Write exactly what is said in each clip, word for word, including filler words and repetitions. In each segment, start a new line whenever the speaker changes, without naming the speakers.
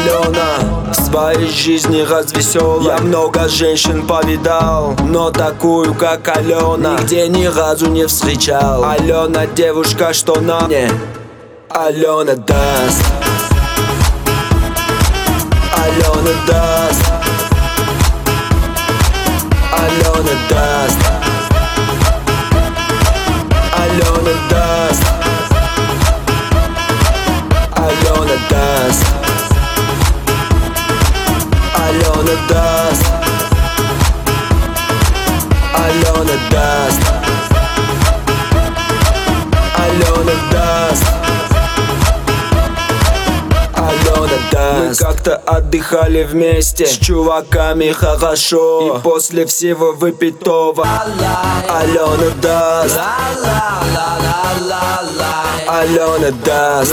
Алена в своей жизни развеселая. Я много женщин повидал, но такую, как Алена, нигде ни разу не встречал. Алена девушка, что на мне Алена даст. Алена даст. Алена даст. Алена даст. Алена даст. Алена даст. Алена даст. Алена даст. Алена даст. Мы как-то отдыхали вместе с чуваками хорошо, и после всего выпитого Алена даст. Алена даст.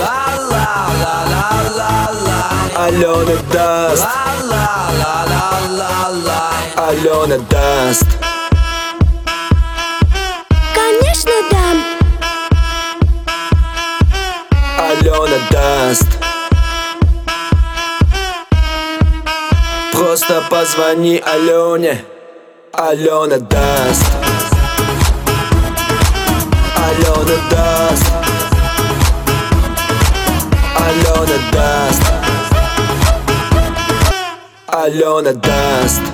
Алена даст. Алена даст.
Конечно, дам.
Алена даст. Просто позвони Алене. Алена даст. Алена даст. Алена даст. Алена даст.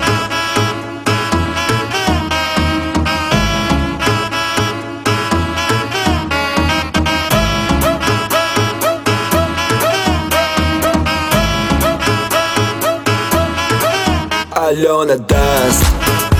Алена даст.